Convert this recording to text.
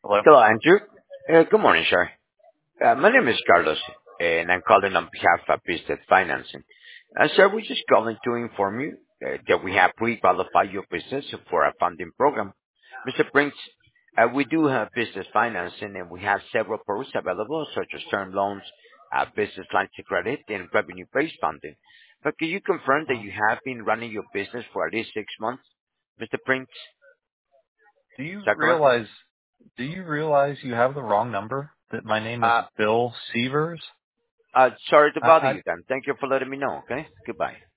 Hello. Hello, Andrew. Good morning, sir. My name is Carlos, and I'm calling on behalf of Business Financing. Sir, we're just calling to inform you that we have pre-qualified your business for a funding program. Mr. Prince, we do have business financing, and we have several products available, such as term loans, business lines of credit, and revenue-based funding. But can you confirm that Uh, you have been running your business for at least 6 months, Mr. Prince? Do Is you that correct? realize do you realize you have the wrong number? That my name is Uh, Bill Sievers? Sorry to I, bother I you then. Thank you for letting me know, okay? Goodbye.